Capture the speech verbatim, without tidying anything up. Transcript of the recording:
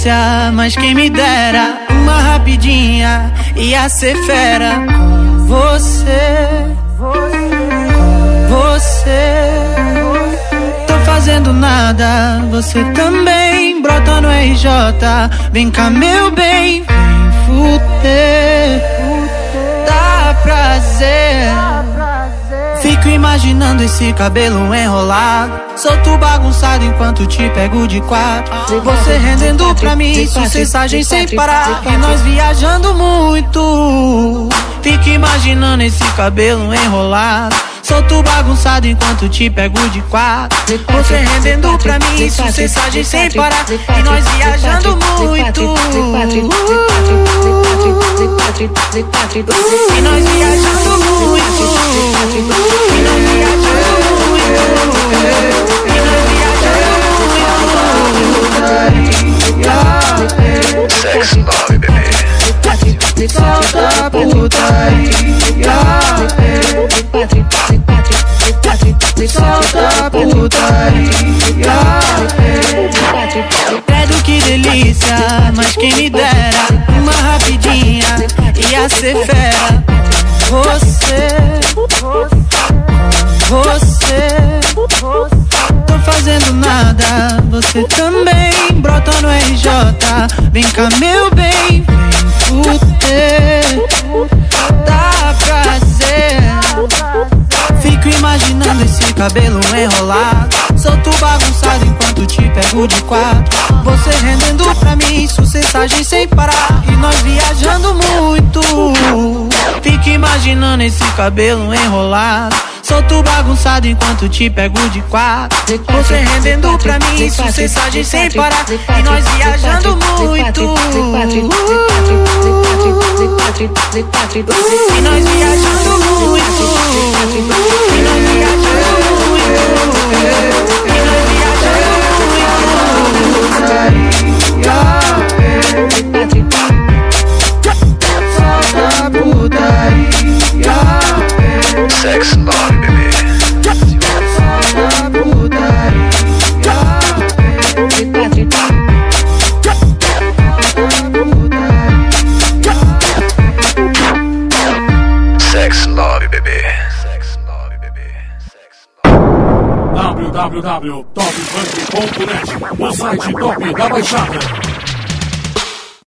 delícia, mas quem me dera uma rapidinha ia ser fera com você, com você. Tô fazendo nada, você também. Brota no R J, vem cá meu bem, vem fuder, dá prazer. Fico imaginando esse cabelo enrolado, solto bagunçado enquanto te pego de quatro. Você rendendo pra mim, sucessagem sem parar, e nós viajando muito. Fico imaginando esse cabelo enrolado, solto bagunçado enquanto te pego de quatro. Você rendendo pra mim, sucessagem sem parar, e nós viajando muito. E nós viajando muito. E nós viajando muito. E nós viajando muito. Sex Love, bebê. Solta putaria. Solta putaria. Credo que delícia, mas quem me dera uma rapidinha ia ser fera. Você, você. Tô fazendo nada, você também. Brota no R J, vem cá meu bem, vem fuder, dá prazer. Fico imaginando esse cabelo enrolado, solto bagunçado enquanto te pego de quatro. Você rendendo pra mim, sucessagem sem parar, e nós viajando muito. Fico imaginando esse cabelo enrolado, solto bagunçado enquanto te pego de quatro. Você rendendo pra mim, sucessagem sem parar, e nós viajando muito. E nós viajando muito. E nós viajando muito. E nós viajando muito. Solta putaria. Sex Love, bebê. Solta putaria. Sex Love, bebê. Sex Love, bebê. w w w ponto top funk ponto net, o site top da Baixada.